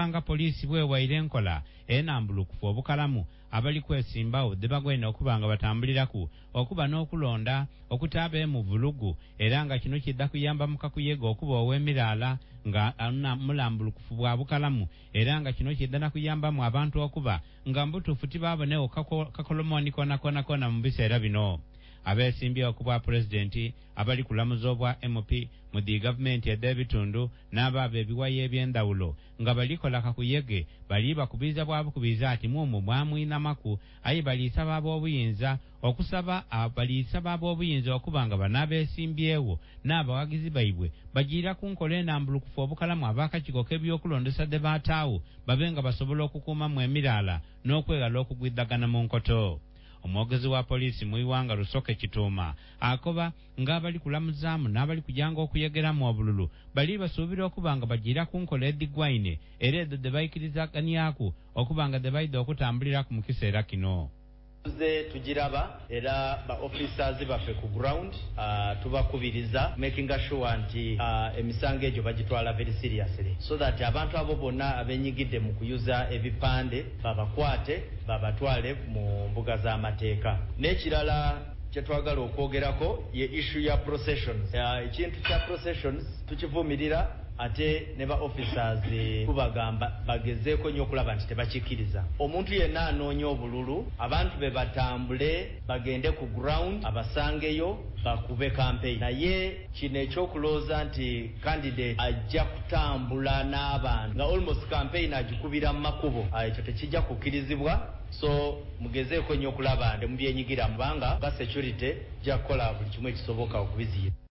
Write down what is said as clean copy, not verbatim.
nga poliisi bwewaire enkola enambulukufu obukalamu abali kwesimbawo debagwena okubanga batambuliraku okuba n'okulonda okutaba mu vulugu era nga kino kidda kuyamba mu kakuyega okuba ow'emirala nga mulambulukufu bwa bukalamu era nga kino kidda na kuyamba mu abantu okuba nga mbutuufu tibabonewo kakolomoni kona mu biseera bino. Abesimbye okubwa pulezidenti abali kulamuza obwa MP mu di gavumenti ed'ebitundu n'abaabo ebiwayi eby'endawulo nga balikola kakuyege bali bakubiza bwabukubiza ati mumu mwamwinamaku ayi balisaba ab'obuyinza okusaba balisaba ab'obuyinza okuba nga banaabeesimbyewo n'abawagizi baibwe bagira ku nkola enambulukufu obukalamu ab'akakiiko k'ebyokulondesa de baataawo babe nga basobola okukuuma mu emirala n'okwegala okugwiddagana mu nkoto. Omwogezi wa poliisi mu Iwanga Lusoke Kituuma akoba ng'abali kulamuzaamu n'abali kujanga okuyegeramu obululu bali basuubira okuba nga bagira ku nkola eddigwaine era edo de bayikirizaganyaku okuba nga de baidde okutambuliraku mu kiseera kino. Tujiraba era ba officers baffe ku ground tubakubiriza making sure nti emisango egyo bagitwala very seriously so that abantu abo bonna abenyigidde mu kuyuza ebipande babakwate babatwale mu mbuga z'amateeka. N'ekirala kyetwagala okwogerako ye issue ya processions. Ekintu kya processions tukivumirira ate ne ba officers kubagamba bagezeeko nnyo okulaba nti tebakikiriza. Omuntu yenna anoonya obululu abantu be batambule bagende ku ground abasangeyo bakube campaign. Naye kino ekyokulooza nti candidate ajja kutambula n'abantu nga almost campaign agikubira mu makubo ekyo tekijja kukirizibwa. So mugezeeko nnyo okulaba nti mu byenyigira mubanga ba security jja kukola buli kimu ekisoboka okubiziyiza.